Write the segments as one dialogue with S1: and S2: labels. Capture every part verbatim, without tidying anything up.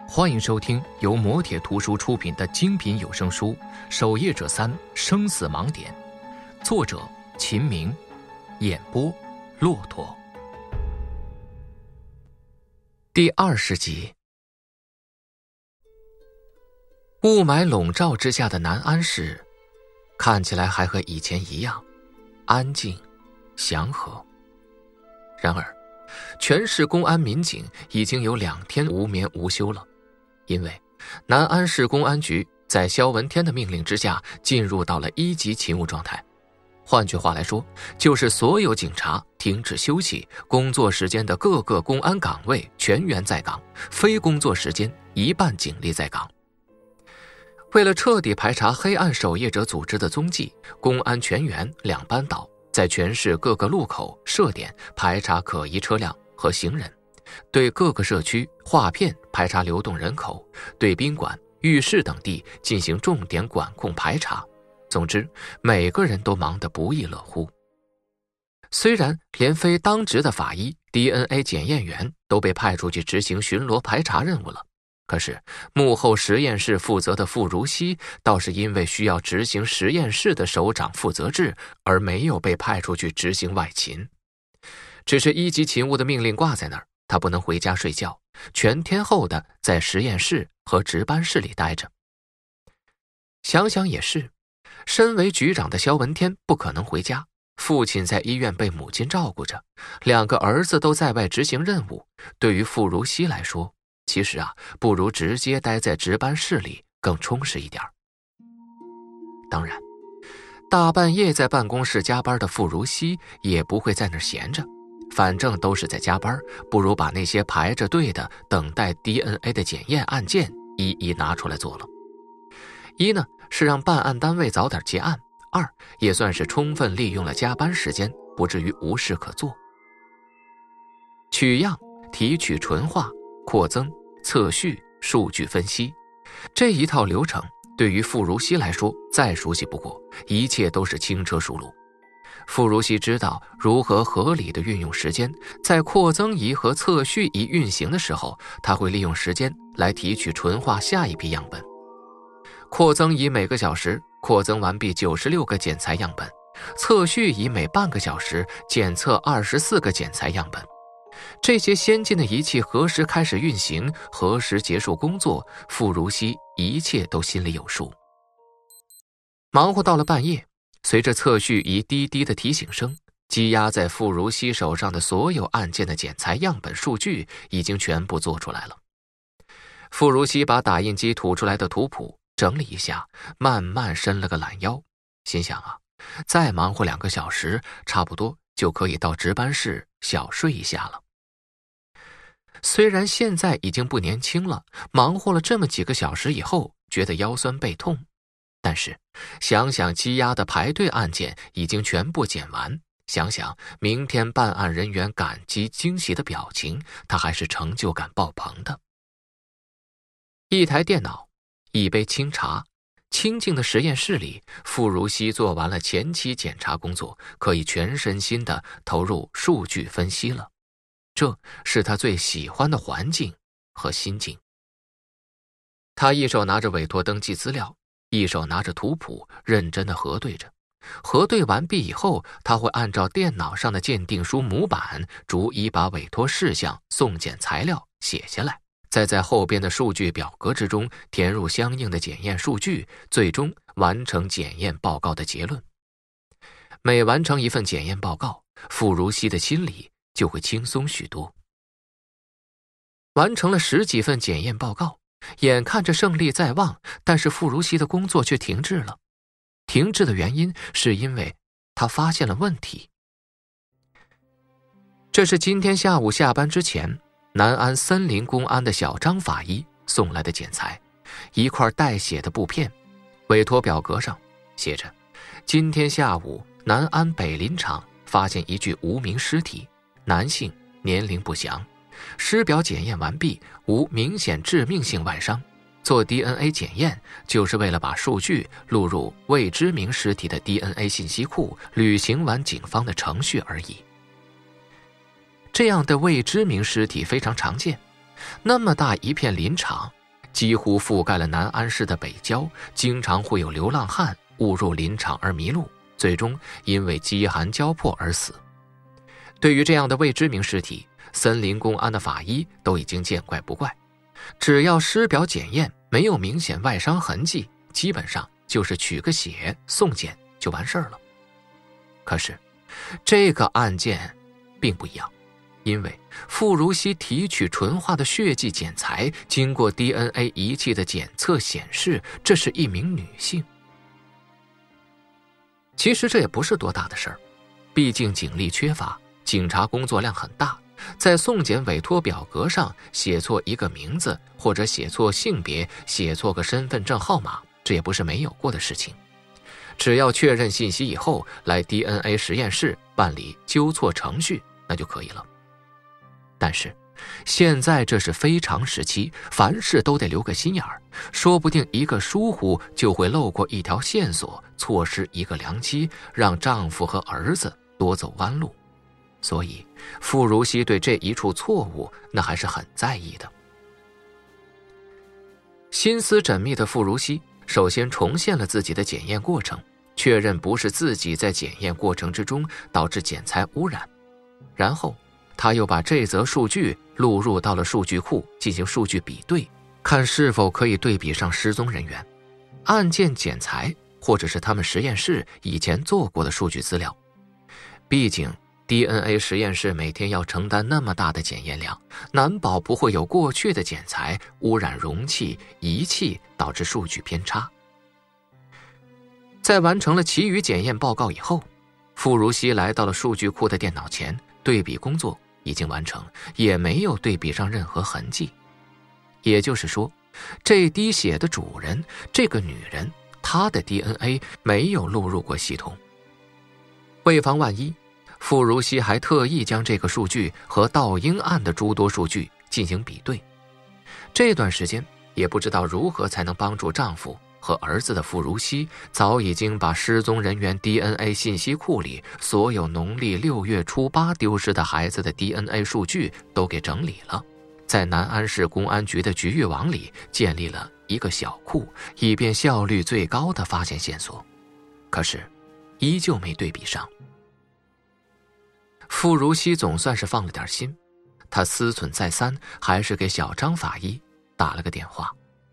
S1: 欢迎收听由磨铁图书出品的精品有声书《守夜者三：生死盲点》，作者秦明，演播骆驼。第二十集。雾霾笼罩之下的南安市，看起来还和以前一样，安静、祥和。然而，全市公安民警已经有两天无眠无休了。因为南安市公安局在萧文天的命令之下进入到了一级勤务状态，换句话来说，就是所有警察停止休息，工作时间的各个公安岗位全员在岗，非工作时间一半警力在岗。为了彻底排查黑暗守夜者组织的踪迹，公安全员两班倒，在全市各个路口设点排查可疑车辆和行人，对各个社区划片排查流动人口，对宾馆、浴室等地进行重点管控排查。总之，每个人都忙得不亦乐乎。虽然连非当值的法医、D N A 检验员都被派出去执行巡逻排查任务了，可是幕后实验室负责的傅如熙倒是因为需要执行实验室的首长负责制，而没有被派出去执行外勤。只是一级勤务的命令挂在那儿，他不能回家睡觉，全天候的在实验室和值班室里待着。想想也是，身为局长的萧文天不可能回家，父亲在医院被母亲照顾着，两个儿子都在外执行任务，对于傅如熙来说，其实啊，不如直接待在值班室里更充实一点。当然，大半夜在办公室加班的傅如熙也不会在那儿闲着，反正都是在加班，不如把那些排着队的等待 D N A 的检验案件一一拿出来做了。一呢，是让办案单位早点结案；二，也算是充分利用了加班时间，不至于无事可做。取样、提取纯化、扩增、测序、数据分析，这一套流程对于傅如熙来说再熟悉不过，一切都是轻车熟路。傅如熙知道如何合理的运用时间，在扩增仪和测序仪运行的时候，他会利用时间来提取纯化下一批样本。扩增仪每个小时扩增完毕九十六个检材样本，测序仪每半个小时检测二十四个检材样本。这些先进的仪器何时开始运行，何时结束工作，傅如熙一切都心里有数。忙活到了半夜，随着测序仪滴滴的提醒声，积压在傅如熙手上的所有案件的检材样本数据已经全部做出来了。傅如熙把打印机吐出来的图谱整理一下，慢慢伸了个懒腰，心想啊，再忙活两个小时，差不多就可以到值班室小睡一下了。虽然现在已经不年轻了，忙活了这么几个小时以后，觉得腰酸背痛，但是想想积压的排队案件已经全部检完，想想明天办案人员感激惊喜的表情，他还是成就感爆棚的。一台电脑，一杯清茶，清静的实验室里，傅如熙做完了前期检查工作，可以全身心地投入数据分析了。这是他最喜欢的环境和心境。他一手拿着委托登记资料，一手拿着图谱，认真地核对着。核对完毕以后，他会按照电脑上的鉴定书模板，逐一把委托事项、送检材料写下来，再在后边的数据表格之中填入相应的检验数据，最终完成检验报告的结论。每完成一份检验报告，傅如熙的心里就会轻松许多。完成了十几份检验报告，眼看着胜利在望，但是傅如熙的工作却停滞了。停滞的原因是因为他发现了问题。这是今天下午下班之前，南安森林公安的小张法医送来的检材，一块带血的布片，委托表格上写着：今天下午南安北林场发现一具无名尸体，男性，年龄不详，尸表检验完毕，无明显致命性外伤。做 D N A 检验就是为了把数据录入未知名尸体的 D N A 信息库，履行完警方的程序而已。这样的未知名尸体非常常见，那么大一片林场， 几乎覆盖了南安市的北郊，经常会有流浪汉误入林场而迷路，最终因为饥寒交迫而死。对于这样的未知名尸体，森林公安的法医都已经见怪不怪，只要尸表检验没有明显外伤痕迹，基本上就是取个血送检就完事儿了。可是这个案件并不一样，因为傅如熙提取纯化的血迹检材，经过 D N A 仪器的检测显示，这是一名女性。其实这也不是多大的事儿，毕竟警力缺乏，警察工作量很大，在送检委托表格上写错一个名字，或者写错性别，写错个身份证号码，这也不是没有过的事情。只要确认信息以后，来 D N A 实验室办理纠错程序，那就可以了。但是现在这是非常时期，凡事都得留个心眼儿，说不定一个疏忽就会漏过一条线索，错失一个良机，让丈夫和儿子多走弯路。所以傅如熙对这一处错误那还是很在意的。心思缜密的傅如熙首先重现了自己的检验过程，确认不是自己在检验过程之中导致检材污染，然后他又把这则数据录入到了数据库进行数据比对，看是否可以对比上失踪人员、案件检材或者是他们实验室以前做过的数据资料。毕竟 D N A 实验室每天要承担那么大的检验量，难保不会有过去的检材污染容器、仪器，导致数据偏差。在完成了其余检验报告以后，傅如熙来到了数据库的电脑前，对比工作已经完成，也没有对比上任何痕迹。也就是说，这滴血的主人，这个女人，她的 D N A 没有录入过系统。为防万一，傅如熙还特意将这个数据和盗婴案的诸多数据进行比对。这段时间也不知道如何才能帮助丈夫和儿子的傅如熙，早已经把失踪人员 D N A 信息库里所有农历六月初八丢失的孩子的 D N A 数据都给整理了，在南安市公安局的局域网里建立了一个小库，以便效率最高的发现线索。可是依旧没对比上。傅如熙总算是放了点心，他思忖再三，还是给小张法医打了个电话。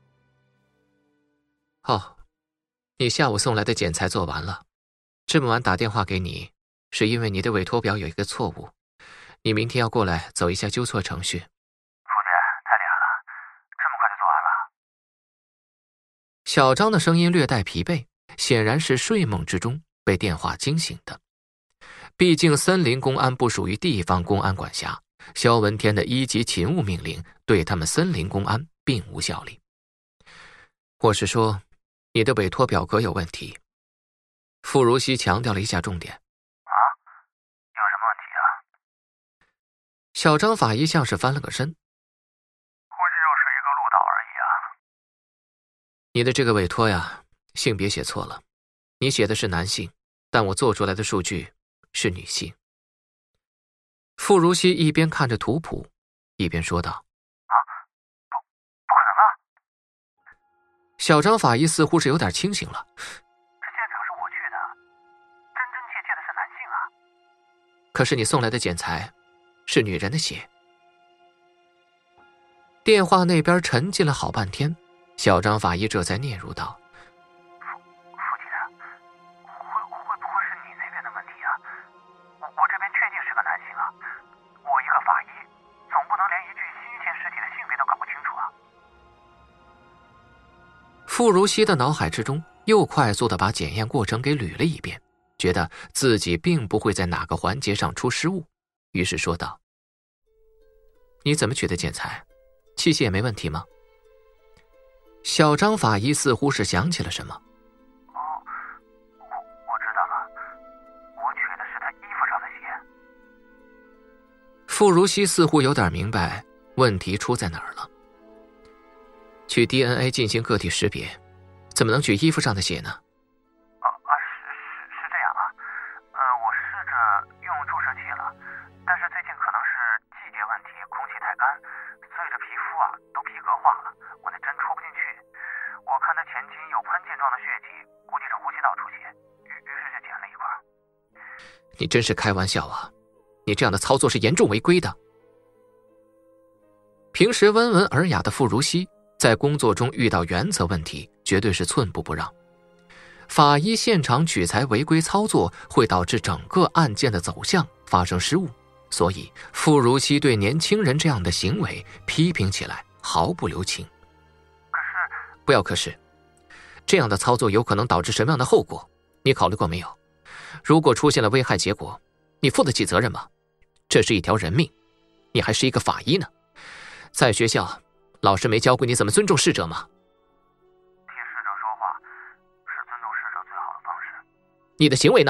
S1: 哦，你下午送来的检材做完了，这么晚打电话给你，是因为你的委托表有一个错误，你明天要过来走一下纠错程序。
S2: 傅姐，太厉害了，这么快就做完了。
S1: 小张的声音略带疲惫，显然是睡梦之中被电话惊醒的。毕竟森林公安不属于地方公安管辖，萧文天的一级勤务命令对他们森林公安并无效力。我是说，你的委托表格有问题。傅如熙强调了一下重点。
S2: 啊？有什么问题啊？
S1: 小张法医像是翻了个身。
S2: 估计又是一个误导而已啊。
S1: 你的这个委托呀，性别写错了，你写的是男性，但我做出来的数据是女性。傅如熙一边看着图谱，一边说道：
S2: 啊，不，不可能啊！
S1: 小张法医似乎是有点清醒了。
S2: 这现场是我去的，真真切切的是男性啊。
S1: 可是你送来的检材是女人的血。电话那边沉寂了好半天，小张法医这才嗫嚅道：
S2: 傅姐，会会不会是你那边的问题啊？我我这边确定是个男性啊，我一个法医，总不能连一具新鲜尸体的性别都搞不清楚啊。
S1: 傅如熙的脑海之中又快速地把检验过程给捋了一遍，觉得自己并不会在哪个环节上出失误，于是说道：你怎么取的检材？器械也没问题吗？小张法医似乎是想起了什么。
S2: 哦，我我知道了，我取的是他衣服上的血。
S1: 傅如熙似乎有点明白问题出在哪儿了。取 D N A 进行个体识别，怎么能取衣服上的血呢？
S2: 啊啊，是是是这样啊，呃，我试着用注射器了，但是最近可能是季节问题，空气太干，所以这皮肤啊都皮革化了，我那针出不状的血迹估计是呼吸道出血，于于是就剪了一块。
S1: 你真是开玩笑啊！你这样的操作是严重违规的。平时温文尔雅的傅如熙，在工作中遇到原则问题，绝对是寸步不让。法医现场取材违规操作会导致整个案件的走向发生失误，所以傅如熙对年轻人这样的行为批评起来毫不留情。
S2: 可是，
S1: 不要可是，这样的操作有可能导致什么样的后果？你考虑过没有？如果出现了危害结果，你负得起责任吗？这是一条人命，你还是一个法医呢。在学校，老师没教过你怎么尊重逝者吗？
S2: 听逝者说话是尊重逝者最好的方式。
S1: 你的行为呢？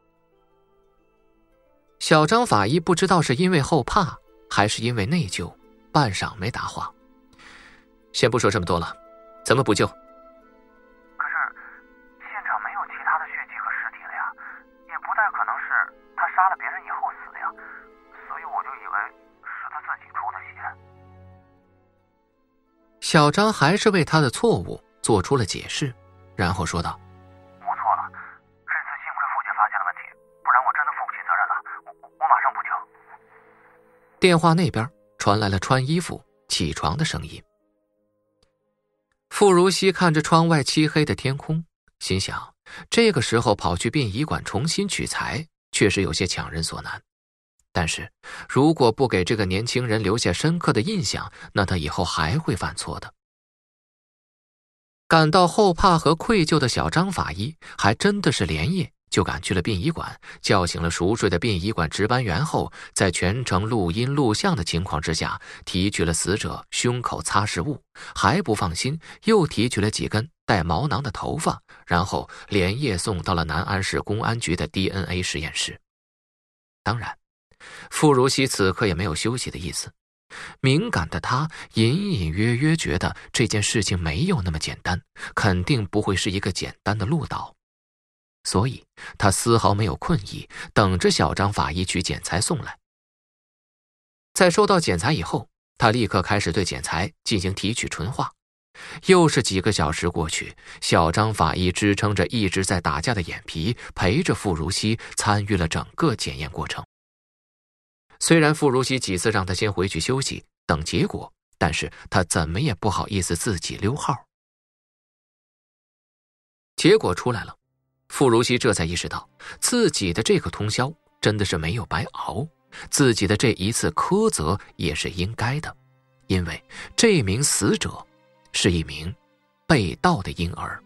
S1: 小张法医不知道是因为后怕还是因为内疚，半晌没答话。先不说这么多了，怎么补救？
S2: 可是现场没有其他的血迹和尸体了呀，也不太可能是他杀了别人以后死的呀，所以我就以为是他自己出的血。
S1: 小张还是为他的错误做出了解释，然后说道：
S2: 我错了，这次幸亏傅姐发现了问题，不然我真的负不起责任了。我我马上补救。
S1: 电话那边传来了穿衣服起床的声音。傅如熙看着窗外漆黑的天空，心想这个时候跑去殡仪馆重新取材确实有些强人所难，但是如果不给这个年轻人留下深刻的印象，那他以后还会犯错的。感到后怕和愧疚的小张法医还真的是连夜就赶去了殡仪馆，叫醒了熟睡的殡仪馆值班员后，在全程录音录像的情况之下，提取了死者胸口擦拭物，还不放心，又提取了几根带毛囊的头发，然后连夜送到了南安市公安局的 D N A 实验室。当然，傅如熙此刻也没有休息的意思，敏感的他隐隐约约觉得这件事情没有那么简单，肯定不会是一个简单的路导。所以他丝毫没有困意，等着小张法医取检材送来。在收到检材以后，他立刻开始对检材进行提取纯化。又是几个小时过去，小张法医支撑着一直在打架的眼皮，陪着傅如熙参与了整个检验过程。虽然傅如熙几次让他先回去休息等结果，但是他怎么也不好意思自己溜号。结果出来了，傅如熙这才意识到自己的这个通宵真的是没有白熬，自己的这一次苛责也是应该的，因为这名死者是一名被盗的婴儿。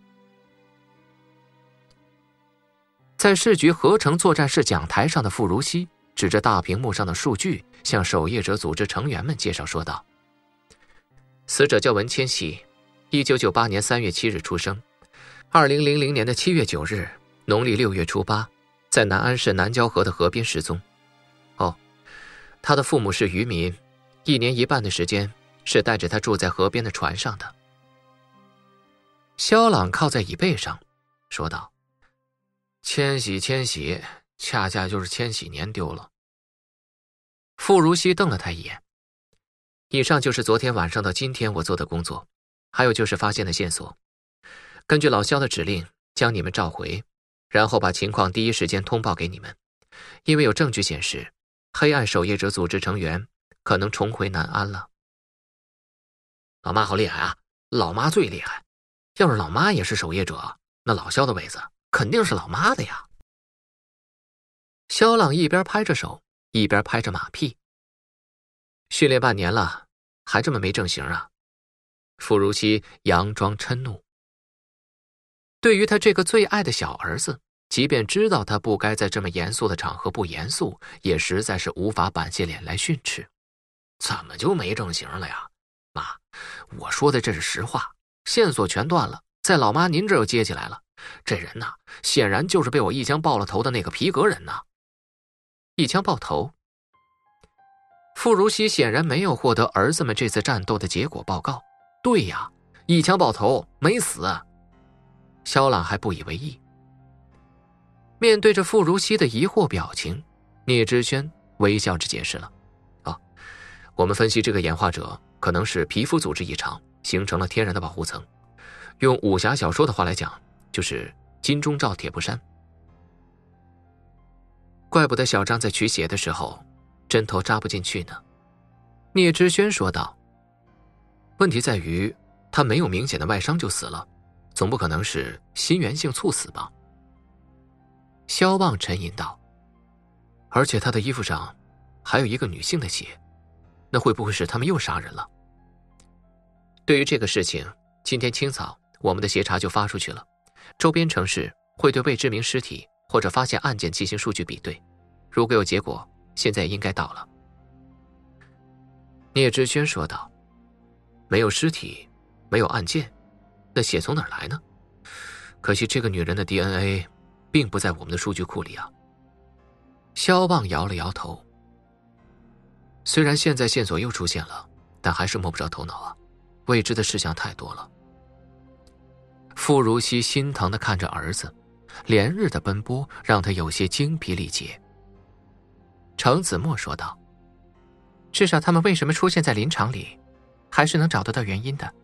S1: 在市局合成作战室讲台上的傅如熙指着大屏幕上的数据，向守夜者组织成员们介绍说道：死者叫文千玺，一九九八年三月七日出生，二零零零年的七月九日，农历六月初八，在南安市南郊河的河边失踪。哦，他的父母是渔民，一年一半的时间是带着他住在河边的船上的。肖朗靠在椅背上说道：千玺千玺，恰恰就是千禧年丢了。傅如熙瞪了他一眼。以上就是昨天晚上到今天我做的工作，还有就是发现的线索。根据老肖的指令将你们召回，然后把情况第一时间通报给你们。因为有证据显示黑暗守夜者组织成员可能重回南安了。老妈好厉害啊，老妈最厉害，要是老妈也是守夜者，那老肖的位子肯定是老妈的呀。肖朗一边拍着手一边拍着马屁。训练半年了还这么没正形啊。傅如熙佯装嗔怒。对于他这个最爱的小儿子，即便知道他不该在这么严肃的场合不严肃，也实在是无法板下脸来训斥。怎么就没正形了呀？妈，我说的这是实话，线索全断了，在老妈您这又接起来了。这人呐，显然就是被我一枪爆了头的那个皮革人呐。一枪爆头。傅如熙显然没有获得儿子们这次战斗的结果报告。对呀，一枪爆头没死。肖朗还不以为意。面对着傅如熙的疑惑表情，聂之轩微笑着解释了：哦，我们分析这个演化者可能是皮肤组织异常，形成了天然的保护层。 用武侠小说的话来讲，就是金钟罩铁布衫。怪不得小张在取血的时候针头扎不进去呢。聂之轩说道，问题在于他没有明显的外伤就死了，总不可能是心源性猝死吧。萧望沉吟道，而且他的衣服上还有一个女性的血，那会不会是他们又杀人了？对于这个事情，今天清早我们的协查就发出去了，周边城市会对未知名尸体或者发现案件进行数据比对，如果有结果，现在应该到了。聂之轩说道，没有尸体，没有案件，那血从哪儿来呢？可惜这个女人的 D N A 并不在我们的数据库里啊。萧望摇了摇头，虽然现在线索又出现了，但还是摸不着头脑啊，未知的事项太多了。傅如熙心疼地看着儿子，连日的奔波让他有些精疲力竭。程子墨说道，至少他们为什么出现在林场里，还是能找得到原因的。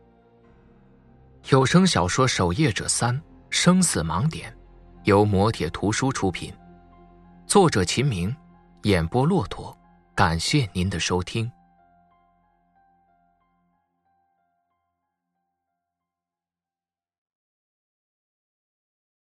S1: 有声小说《守夜者三：生死盲点》由磨铁图书出品，作者秦明，演播骆驼。感谢您的收听。